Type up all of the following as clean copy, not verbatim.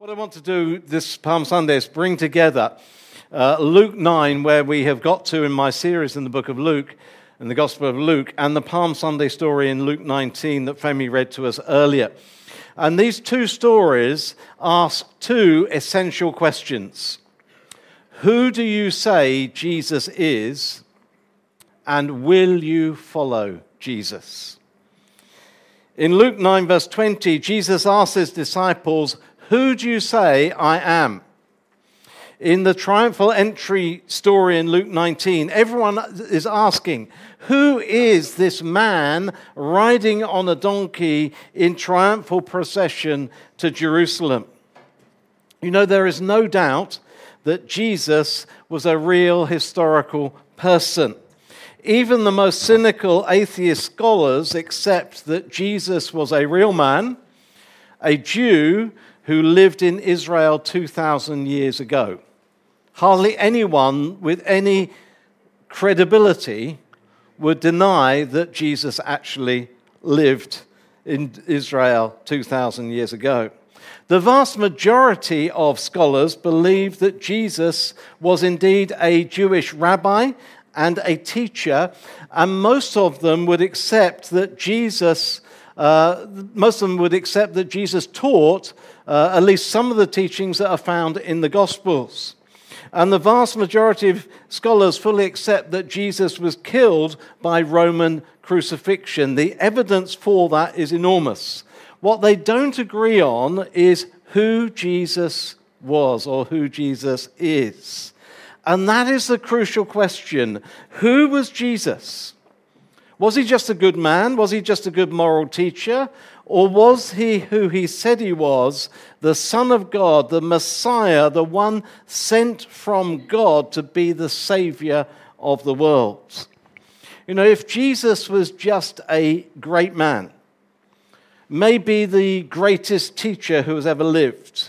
What I want to do this Palm Sunday is bring together Luke 9, where we have got to in my series in the book of Luke, in the Gospel of Luke, and the Palm Sunday story in Luke 19 that Femi read to us earlier. And these two stories ask two essential questions. Who do you say Jesus is, and will you follow Jesus? In Luke 9, verse 20, Jesus asks his disciples, "Who do you say I am?" In the triumphal entry story in Luke 19, everyone is asking, who is this man riding on a donkey in triumphal procession to Jerusalem? You know, there is no doubt that Jesus was a real historical person. Even the most cynical atheist scholars accept that Jesus was a real man, a Jew who lived in Israel 2,000 years ago. Hardly anyone with any credibility would deny that Jesus actually lived in Israel 2,000 years ago. The vast majority of scholars believe that Jesus was indeed a Jewish rabbi and a teacher, and most of them would accept that Jesus taught at least some of the teachings that are found in the Gospels. And the vast majority of scholars fully accept that Jesus was killed by Roman crucifixion. The evidence for that is enormous. What they don't agree on is who Jesus was or who Jesus is. And that is the crucial question. Who was Jesus? Was he just a good man? Was he just a good moral teacher? Or was he who he said he was, the Son of God, the Messiah, the one sent from God to be the Savior of the world? You know, if Jesus was just a great man, maybe the greatest teacher who has ever lived,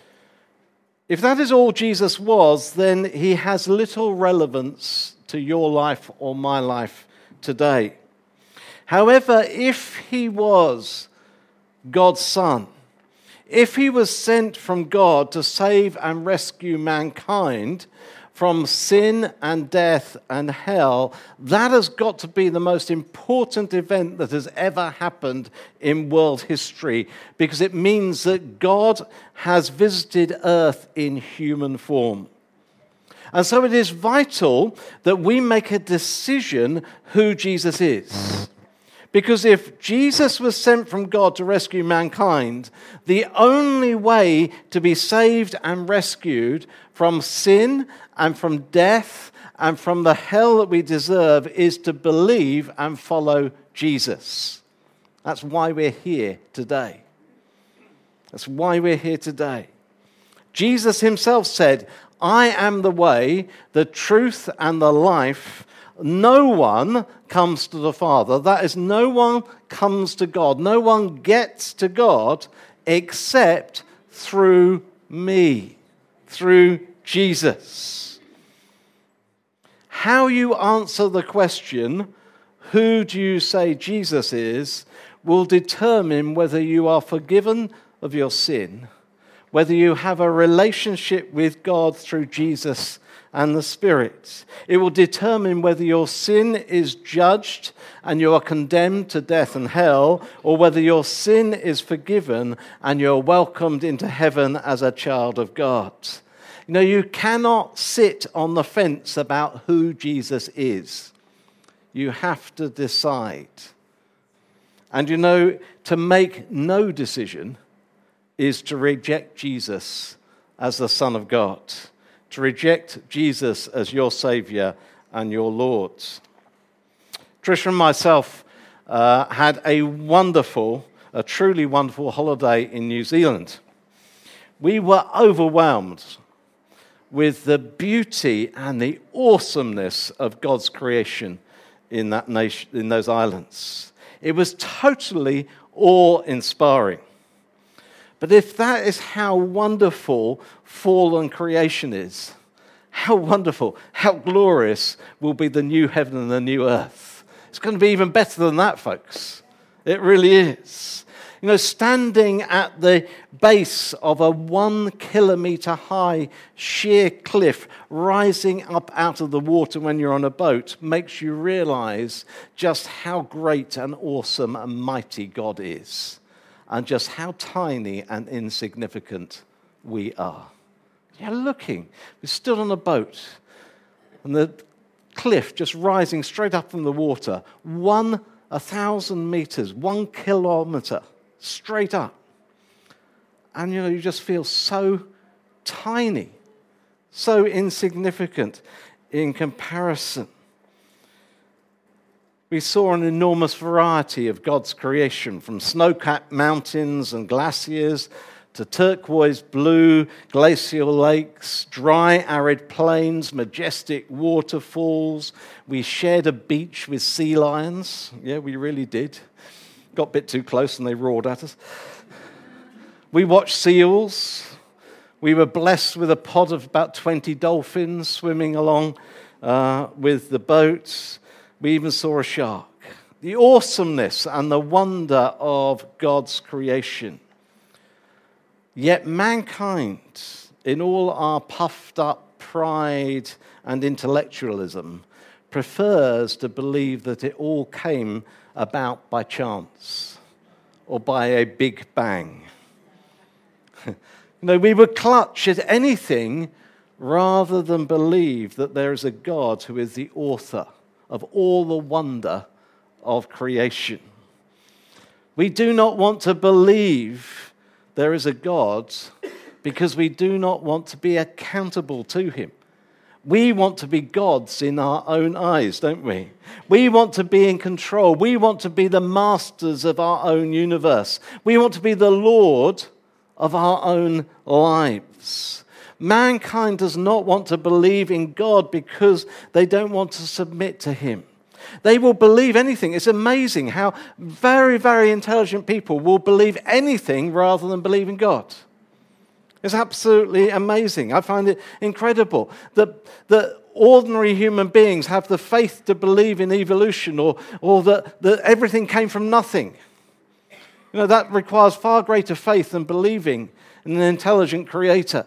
if that is all Jesus was, then he has little relevance to your life or my life today. However, if he was God's Son, if he was sent from God to save and rescue mankind from sin and death and hell, that has got to be the most important event that has ever happened in world history, because it means that God has visited earth in human form. And so it is vital that we make a decision who Jesus is. Because if Jesus was sent from God to rescue mankind, the only way to be saved and rescued from sin and from death and from the hell that we deserve is to believe and follow Jesus. That's why we're here today. That's why we're here today. Jesus himself said, "I am the way, the truth, and the life. No one comes to the Father." That is, no one comes to God. No one gets to God except through me, through Jesus. How you answer the question, who do you say Jesus is, will determine whether you are forgiven of your sin, whether you have a relationship with God through Jesus and the Spirit. It will determine whether your sin is judged and you are condemned to death and hell, or whether your sin is forgiven and you're welcomed into heaven as a child of God. You know, you cannot sit on the fence about who Jesus is. You have to decide. And you know, to make no decision is to reject Jesus as the Son of God, to reject Jesus as your Savior and your Lord. Tricia and myself had a truly wonderful holiday in New Zealand. We were overwhelmed with the beauty and the awesomeness of God's creation in that nation, in those islands. It was totally awe-inspiring. But if that is how wonderful fallen creation is, how wonderful, how glorious will be the new heaven and the new earth. It's going to be even better than that, folks. It really is. Standing at the base of a 1 kilometre high sheer cliff rising up out of the water when you're on a boat makes you realize just how great and awesome and mighty God is, and just how tiny and insignificant we are. You're looking. We stood on a boat, and the cliff just rising straight up from the water, 1,000 meters, 1 kilometer straight up. And you just feel so tiny, so insignificant in comparison. We saw an enormous variety of God's creation, from snow-capped mountains and glaciers to turquoise blue glacial lakes, dry arid plains, majestic waterfalls. We shared a beach with sea lions. Yeah, we really did. Got a bit too close and they roared at us. We watched seals. We were blessed with a pod of about 20 dolphins swimming along with the boats. We even saw a shark. The awesomeness and the wonder of God's creation. Yet mankind, in all our puffed up pride and intellectualism, prefers to believe that it all came about by chance or by a big bang. We would clutch at anything rather than believe that there is a God who is the author of all the wonder of creation. We do not want to believe there is a God because we do not want to be accountable to him. We want to be gods in our own eyes, don't we? We want to be in control. We want to be the masters of our own universe. We want to be the Lord of our own lives. Mankind does not want to believe in God because they don't want to submit to him. They will believe anything. It's amazing how very, very intelligent people will believe anything rather than believe in God. It's absolutely amazing. I find it incredible that ordinary human beings have the faith to believe in evolution or that everything came from nothing. That requires far greater faith than believing in an intelligent creator.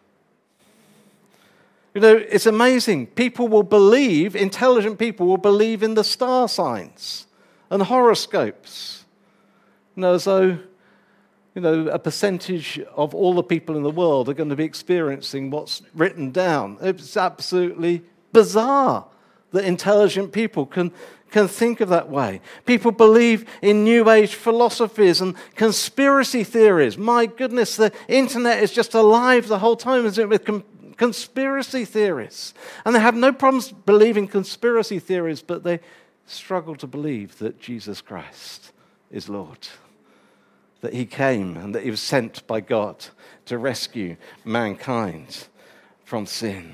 It's amazing. Intelligent people will believe in the star signs and horoscopes. As though, a percentage of all the people in the world are going to be experiencing what's written down. It's absolutely bizarre that intelligent people can think of that way. People believe in New Age philosophies and conspiracy theories. My goodness, the internet is just alive the whole time, isn't it, with conspiracy theories. And they have no problems believing conspiracy theories, but they struggle to believe that Jesus Christ is Lord, that he came and that he was sent by God to rescue mankind from sin.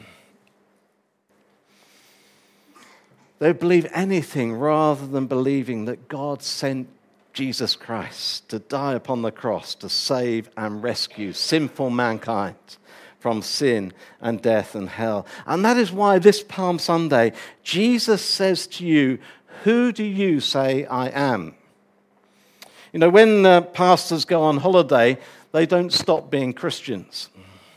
They believe anything rather than believing that God sent Jesus Christ to die upon the cross to save and rescue sinful mankind from sin and death and hell. And that is why this Palm Sunday, Jesus says to you, "Who do you say I am?" When pastors go on holiday, they don't stop being Christians.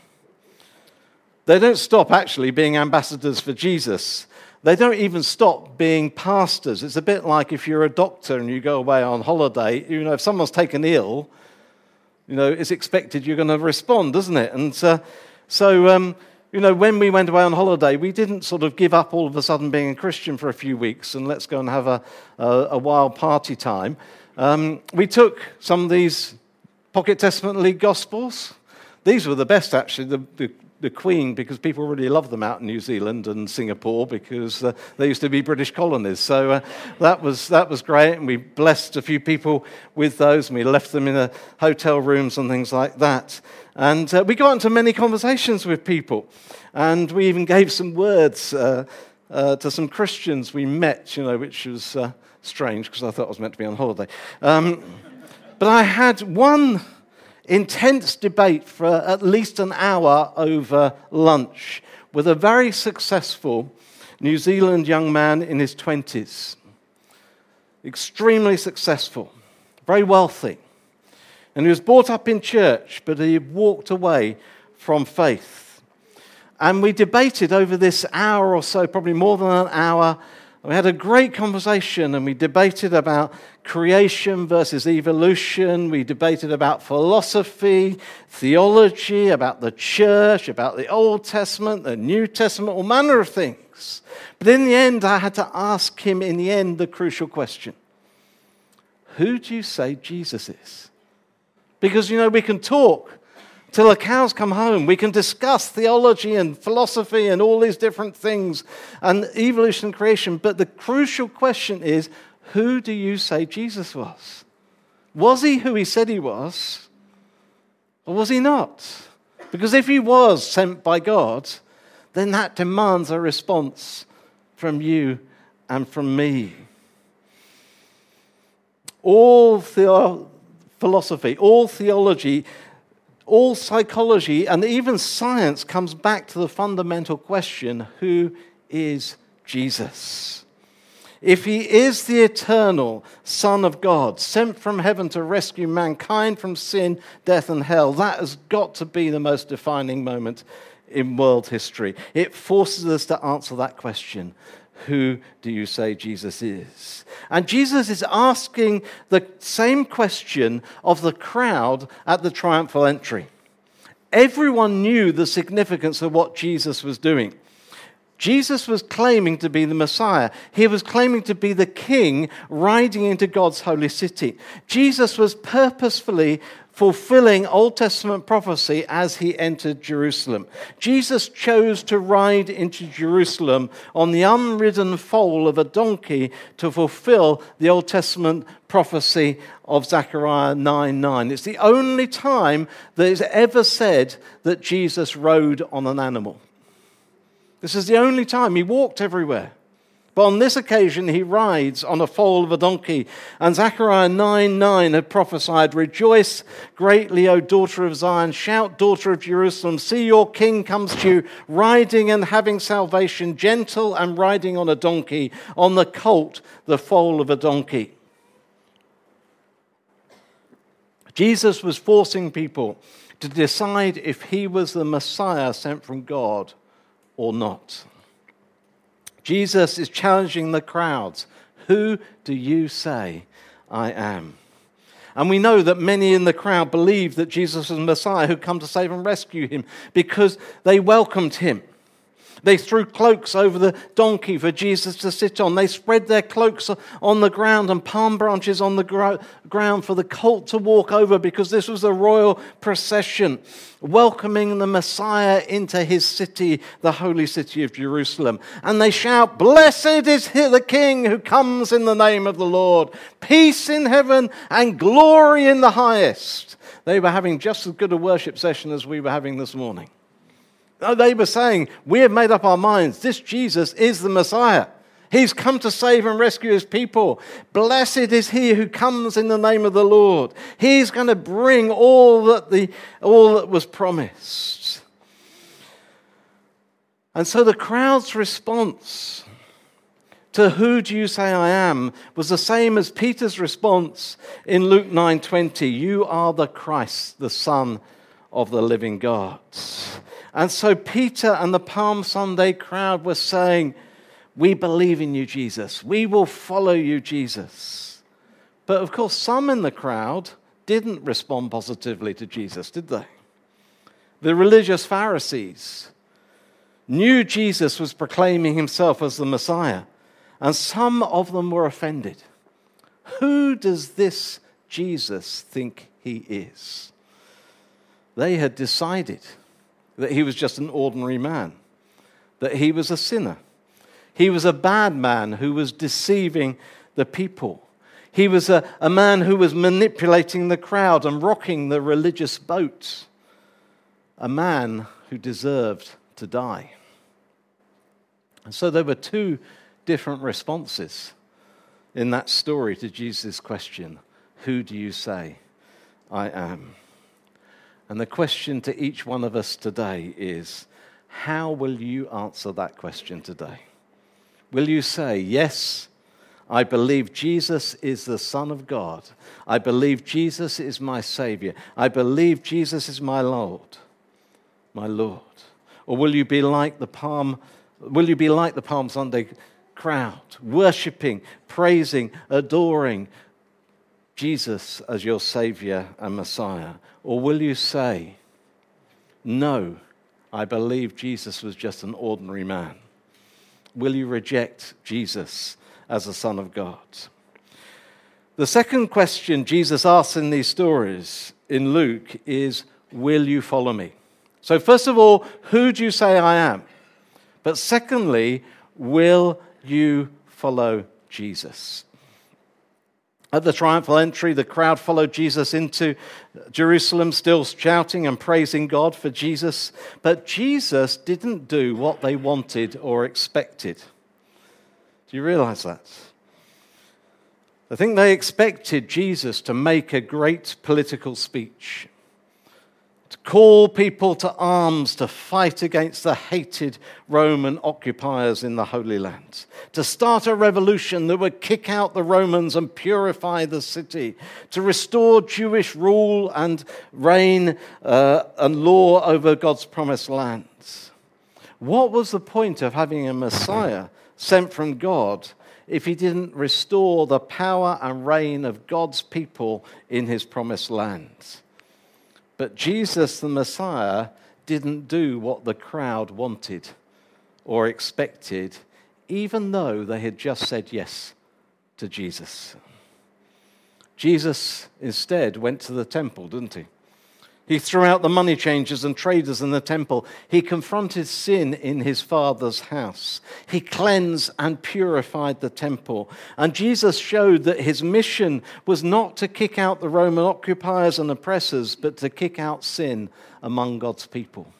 They don't stop actually being ambassadors for Jesus. They don't even stop being pastors. It's a bit like if you're a doctor and you go away on holiday, if someone's taken ill, it's expected you're going to respond, isn't it? And so, when we went away on holiday, we didn't sort of give up all of a sudden being a Christian for a few weeks and let's go and have a wild party time. We took some of these Pocket Testament League Gospels. These were the best, actually, the Queen, because people really love them out in New Zealand and Singapore because they used to be British colonies. So that was great, and we blessed a few people with those, and we left them in hotel rooms and things like that. And we got into many conversations with people, and we even gave some words to some Christians we met, which was strange because I thought I was meant to be on holiday. But I had one intense debate for at least an hour over lunch with a very successful New Zealand young man in his 20s. Extremely successful, very wealthy. And he was brought up in church, but he walked away from faith. And we debated over this hour or so, probably more than an hour. We had a great conversation, and we debated about creation versus evolution. We debated about philosophy, theology, about the church, about the Old Testament, the New Testament, all manner of things. But in the end, I had to ask him, the crucial question. Who do you say Jesus is? Because, we can talk till the cows come home. We can discuss theology and philosophy and all these different things and evolution and creation. But the crucial question is, who do you say Jesus was? Was he who he said he was? Or was he not? Because if he was sent by God, then that demands a response from you and from me. All philosophy, all theology, all psychology, and even science comes back to the fundamental question, who is Jesus? If he is the eternal Son of God, sent from heaven to rescue mankind from sin, death, and hell, that has got to be the most defining moment in world history. It forces us to answer that question. Who do you say Jesus is? And Jesus is asking the same question of the crowd at the triumphal entry. Everyone knew the significance of what Jesus was doing. Jesus was claiming to be the Messiah. He was claiming to be the king riding into God's holy city. Jesus was purposefully fulfilling Old Testament prophecy as he entered Jerusalem. Jesus chose to ride into Jerusalem on the unridden foal of a donkey to fulfill the Old Testament prophecy of Zechariah 9:9. It's the only time that it's ever said that Jesus rode on an animal. This is the only time. He walked everywhere. But on this occasion, he rides on a foal of a donkey. And Zechariah 9:9 had prophesied, "Rejoice greatly, O daughter of Zion. Shout, daughter of Jerusalem. See, your king comes to you, riding and having salvation, gentle and riding on a donkey, on the colt, the foal of a donkey." Jesus was forcing people to decide if he was the Messiah sent from God or not. Jesus is challenging the crowds. Who do you say I am? And we know that many in the crowd believed that Jesus was the Messiah who'd come to save and rescue him because they welcomed him. They threw cloaks over the donkey for Jesus to sit on. They spread their cloaks on the ground and palm branches on the ground for the colt to walk over, because this was a royal procession welcoming the Messiah into his city, the holy city of Jerusalem. And they shout, "Blessed is the King who comes in the name of the Lord. Peace in heaven and glory in the highest." They were having just as good a worship session as we were having this morning. They were saying, we have made up our minds. This Jesus is the Messiah. He's come to save and rescue his people. Blessed is he who comes in the name of the Lord. He's going to bring all that was promised. And so the crowd's response to "who do you say I am" was the same as Peter's response in Luke 9:20. "You are the Christ, the Son of the living God." And so Peter and the Palm Sunday crowd were saying, "We believe in you, Jesus. We will follow you, Jesus." But of course, some in the crowd didn't respond positively to Jesus, did they? The religious Pharisees knew Jesus was proclaiming himself as the Messiah, and some of them were offended. Who does this Jesus think he is? They had decided that he was just an ordinary man, that he was a sinner. He was a bad man who was deceiving the people. He was a man who was manipulating the crowd and rocking the religious boat. A man who deserved to die. And so there were two different responses in that story to Jesus' question, "Who do you say I am?" And the question to each one of us today is, how will you answer that question today? Will you say, "Yes, I believe Jesus is the Son of God. I believe Jesus is my Savior. I believe Jesus is my Lord, my Lord. Or will you be like the Palm Sunday crowd, worshiping, praising, adoring Jesus as your Savior and Messiah? Or will you say, no, I believe Jesus was just an ordinary man? Will you reject Jesus as the Son of God? The second question Jesus asks in these stories in Luke is, will you follow me? So first of all, who do you say I am? But secondly, will you follow Jesus? At the triumphal entry, the crowd followed Jesus into Jerusalem, still shouting and praising God for Jesus. But Jesus didn't do what they wanted or expected. Do you realize that? I think they expected Jesus to make a great political speech, to call people to arms to fight against the hated Roman occupiers in the Holy Land, to start a revolution that would kick out the Romans and purify the city, to restore Jewish rule and reign and law over God's promised lands. What was the point of having a Messiah sent from God if he didn't restore the power and reign of God's people in his promised land? But Jesus, the Messiah, didn't do what the crowd wanted or expected, even though they had just said yes to Jesus. Jesus instead went to the temple, didn't he? He threw out the money changers and traders in the temple. He confronted sin in his Father's house. He cleansed and purified the temple. And Jesus showed that his mission was not to kick out the Roman occupiers and oppressors, but to kick out sin among God's people.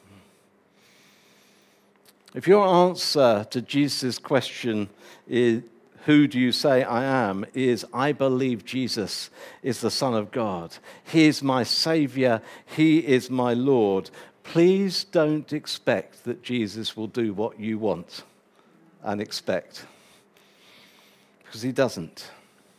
If your answer to Jesus' question is, who do you say I am, is I believe Jesus is the Son of God. He is my Savior. He is my Lord. Please don't expect that Jesus will do what you want and expect, because he doesn't.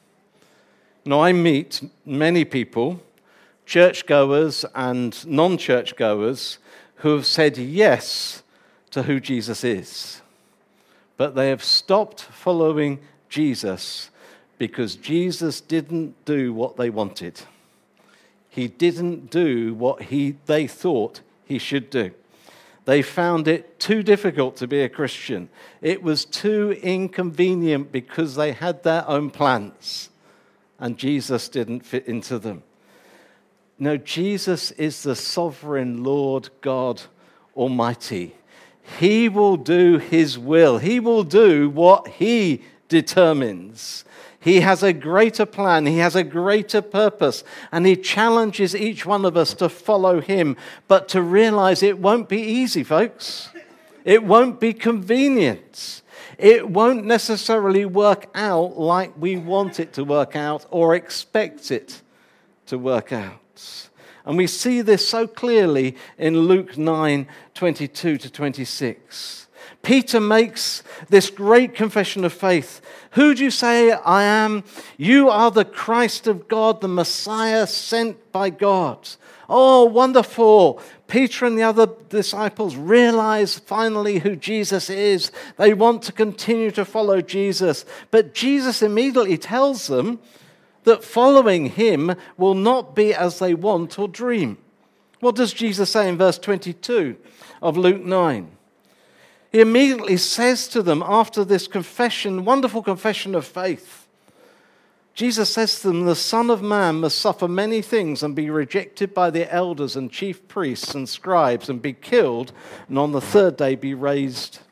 Now, I meet many people, churchgoers and non-churchgoers, who have said yes to who Jesus is, but they have stopped following Jesus because Jesus didn't do what they wanted. He didn't do what they thought he should do. They found it too difficult to be a Christian. It was too inconvenient because they had their own plans, and Jesus didn't fit into them. No, Jesus is the sovereign Lord God Almighty. He will do his will. He will do what he determines. He has a greater plan. He has a greater purpose. And he challenges each one of us to follow him, but to realize it won't be easy, folks. It won't be convenient. It won't necessarily work out like we want it to work out or expect it to work out. And we see this so clearly in Luke 9:22 to 26. Peter makes this great confession of faith. Who do you say I am? You are the Christ of God, the Messiah sent by God. Oh, wonderful. Peter and the other disciples realize finally who Jesus is. They want to continue to follow Jesus. But Jesus immediately tells them that following him will not be as they want or dream. What does Jesus say in verse 22 of Luke 9? He immediately says to them, after this confession, wonderful confession of faith, Jesus says to them, the Son of Man must suffer many things and be rejected by the elders and chief priests and scribes and be killed, and on the third day be raised.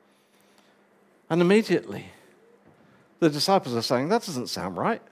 And immediately, the disciples are saying, that doesn't sound right.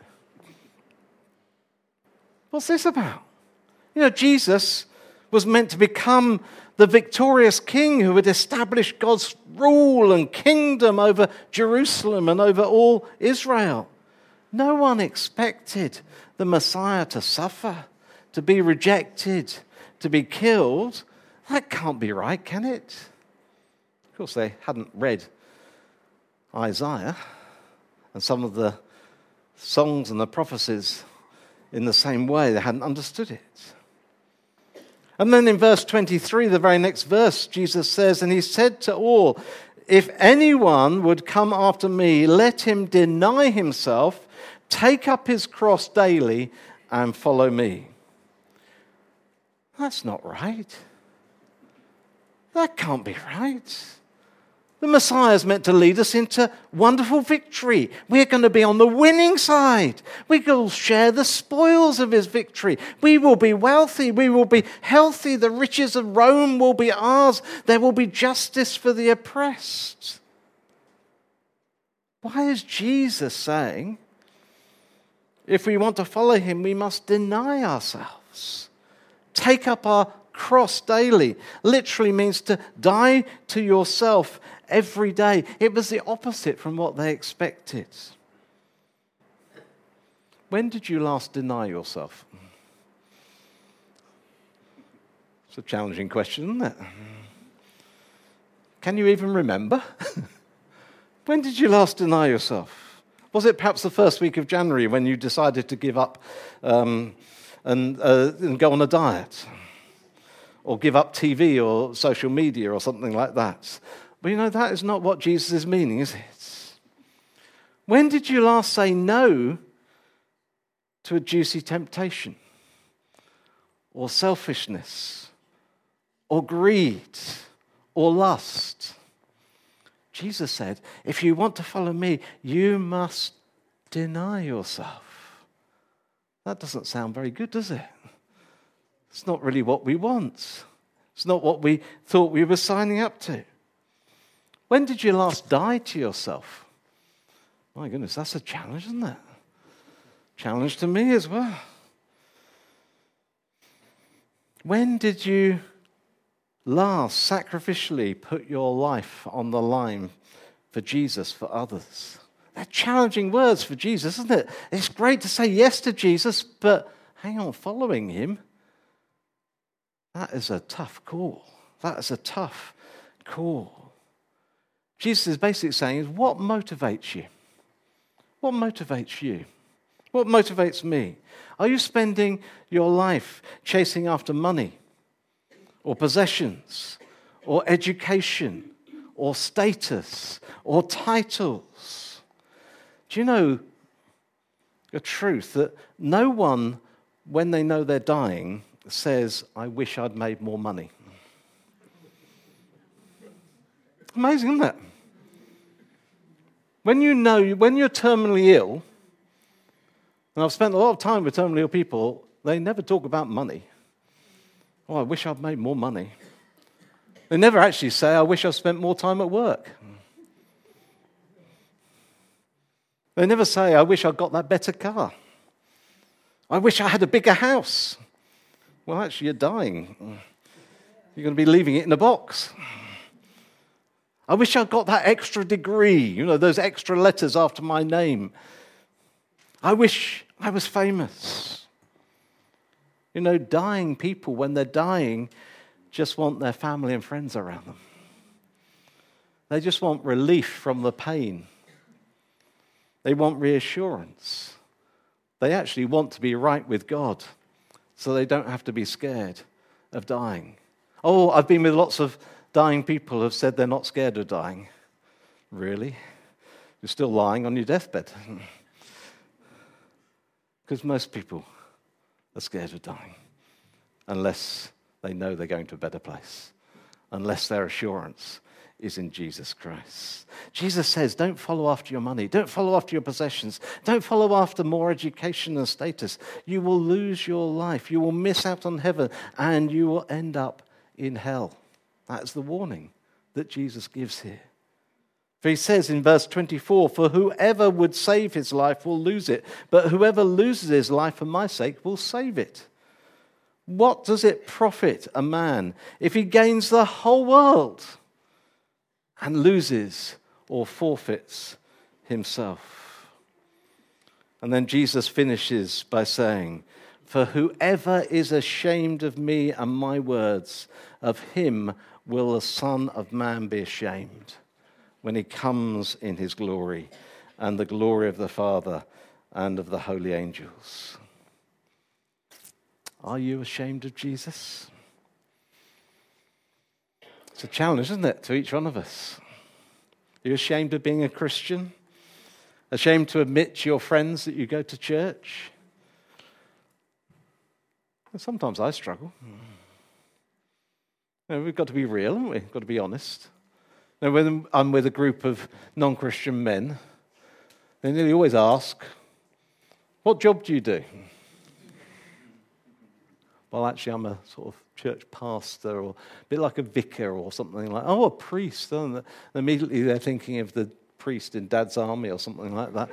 What's this about? You know, Jesus was meant to become the victorious king who would establish God's rule and kingdom over Jerusalem and over all Israel. No one expected the Messiah to suffer, to be rejected, to be killed. That can't be right, can it? Of course, they hadn't read Isaiah, And some of the songs and the prophecies in the same way. They hadn't understood it. And then in verse 23, the very next verse, Jesus says, and he said to all, if anyone would come after me, let him deny himself, take up his cross daily, and follow me. That's not right. That can't be right. The Messiah is meant to lead us into wonderful victory. We're going to be on the winning side. We will share the spoils of his victory. We will be wealthy. We will be healthy. The riches of Rome will be ours. There will be justice for the oppressed. Why is Jesus saying, if we want to follow him, we must deny ourselves, take up our cross daily? Literally means to die to yourself every day. It was the opposite from what they expected. When did you last deny yourself? It's a challenging question, isn't it? Can you even remember? When did you last deny yourself? Was it perhaps the first week of January when you decided to give up and go on a diet? Or give up TV or social media or something like that? But that is not what Jesus is meaning, is it? When did you last say no to a juicy temptation? Or selfishness? Or greed? Or lust? Jesus said, if you want to follow me, you must deny yourself. That doesn't sound very good, does it? It's not really what we want. It's not what we thought we were signing up to. When did you last die to yourself? My goodness, that's a challenge, isn't it? Challenge to me as well. When did you last sacrificially put your life on the line for Jesus, for others? They're challenging words for Jesus, isn't it? It's great to say yes to Jesus, but hang on, following him, that is a tough call. That is a tough call. Jesus is basically saying, what motivates you? What motivates you? What motivates me? Are you spending your life chasing after money or possessions or education or status or titles? Do you know a truth that no one, when they know they're dying, says, I wish I'd made more money? Amazing, isn't it? When you're terminally ill, and I've spent a lot of time with terminally ill people, they never talk about money. Oh, I wish I'd made more money. They never actually say, I wish I spent more time at work. They never say, I wish I'd got that better car. I wish I had a bigger house. Well, actually, you're dying. You're going to be leaving it in a box. I wish I'd got that extra degree, those extra letters after my name. I wish I was famous. Dying people, when they're dying, just want their family and friends around them. They just want relief from the pain. They want reassurance. They actually want to be right with God, so they don't have to be scared of dying. Oh, I've been with lots of dying people who have said they're not scared of dying. Really? You're still lying on your deathbed. Because most people are scared of dying unless they know they're going to a better place, unless their assurance is in Jesus Christ. Jesus says, don't follow after your money. Don't follow after your possessions. Don't follow after more education and status. You will lose your life. You will miss out on heaven, and you will end up in hell. That's the warning that Jesus gives here. For he says in verse 24, for whoever would save his life will lose it, but whoever loses his life for my sake will save it. What does it profit a man if he gains the whole world and loses or forfeits himself? And then Jesus finishes by saying, for whoever is ashamed of me and my words, of him will the Son of Man be ashamed when he comes in his glory and the glory of the Father and of the holy angels. Are you ashamed of Jesus? It's a challenge, isn't it, to each one of us? Are you ashamed of being a Christian? Ashamed to admit to your friends that you go to church? And sometimes I struggle. We've got to be real, haven't we? We've got to be honest. When I'm with a group of non-Christian men, they nearly always ask, what job do you do? Well, actually, I'm a sort of church pastor, or a bit like a vicar or something like that. Oh, a priest. And immediately they're thinking of the priest in Dad's Army or something like that.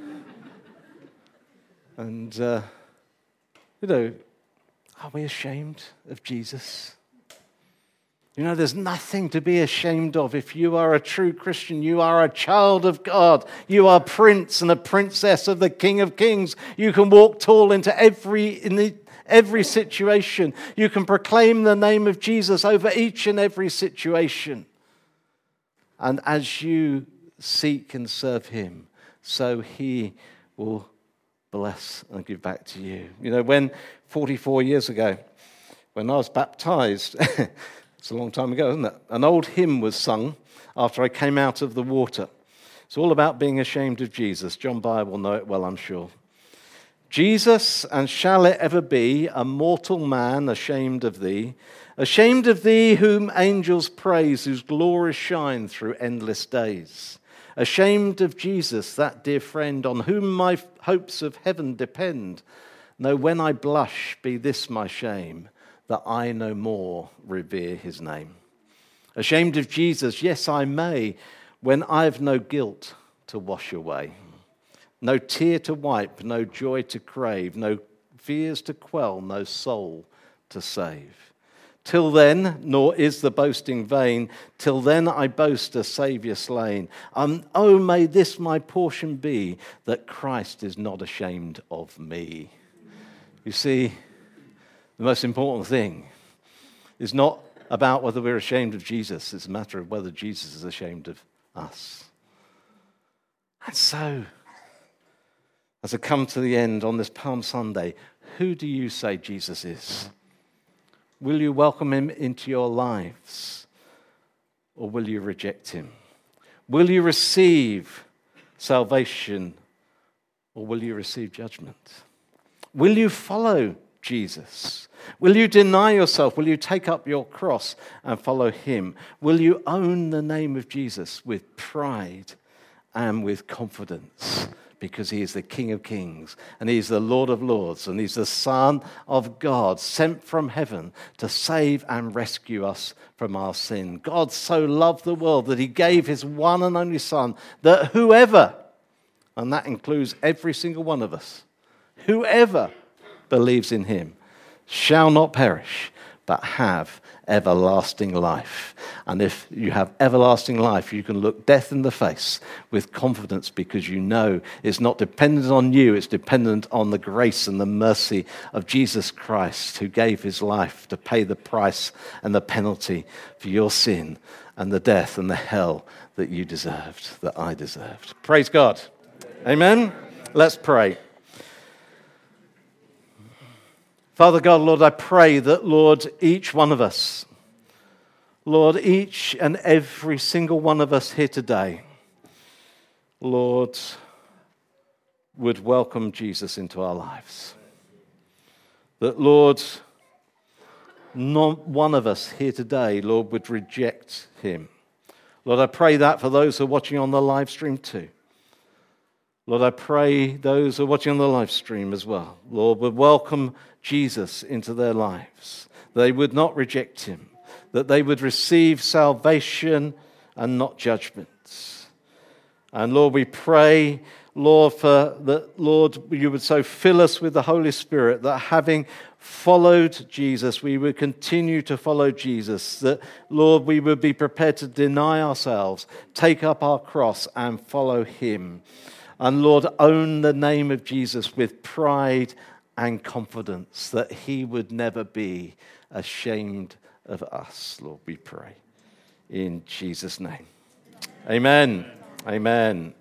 And, are we ashamed of Jesus? There's nothing to be ashamed of. If you are a true Christian, you are a child of God. You are a prince and a princess of the King of Kings. You can walk tall into every situation. You can proclaim the name of Jesus over each and every situation. And as you seek and serve him, so he will bless and give back to you. When 44 years ago, when I was baptized, it's a long time ago, isn't it? An old hymn was sung after I came out of the water. It's all about being ashamed of Jesus. John Byer will know it well, I'm sure. Jesus, and shall it ever be, a mortal man ashamed of thee whom angels praise, whose glories shine through endless days. Ashamed of Jesus, that dear friend, on whom my hopes of heaven depend. No, when I blush, be this my shame, that I no more revere his name. Ashamed of Jesus, yes, I may, when I've no guilt to wash away. No tear to wipe, no joy to crave, no fears to quell, no soul to save. Till then, nor is the boasting vain, till then I boast a Saviour slain. Oh, may this my portion be, that Christ is not ashamed of me. You see, the most important thing is not about whether we're ashamed of Jesus. It's a matter of whether Jesus is ashamed of us. And so, as I come to the end on this Palm Sunday, who do you say Jesus is? Will you welcome him into your lives, or will you reject him? Will you receive salvation, or will you receive judgment? Will you follow Jesus? Will you deny yourself? Will you take up your cross and follow him? Will you own the name of Jesus with pride and with confidence? Because he is the King of Kings, and he is the Lord of Lords, and he's the Son of God, sent from heaven to save and rescue us from our sin. God so loved the world that he gave his one and only Son, that whoever, and that includes every single one of us, whoever believes in him shall not perish, but have everlasting life. And if you have everlasting life, you can look death in the face with confidence, because you know it's not dependent on you, it's dependent on the grace and the mercy of Jesus Christ, who gave his life to pay the price and the penalty for your sin and the death and the hell that you deserved, that I deserved. Praise God. Amen. Let's pray. Father God, Lord, I pray that, Lord, each one of us, Lord, each and every single one of us here today, Lord, would welcome Jesus into our lives. That, Lord, not one of us here today, Lord, would reject him. Lord, I pray that for those who are watching on the live stream too. Lord, I pray those who are watching on the live stream as well, Lord, would welcome Jesus into their lives. They would not reject him, that they would receive salvation and not judgment. And Lord, we pray, Lord, Lord, you would so fill us with the Holy Spirit that having followed Jesus, we would continue to follow Jesus, that, Lord, we would be prepared to deny ourselves, take up our cross and follow him. And Lord, own the name of Jesus with pride and confidence, that he would never be ashamed of us, Lord, we pray. In Jesus' name. Amen. Amen.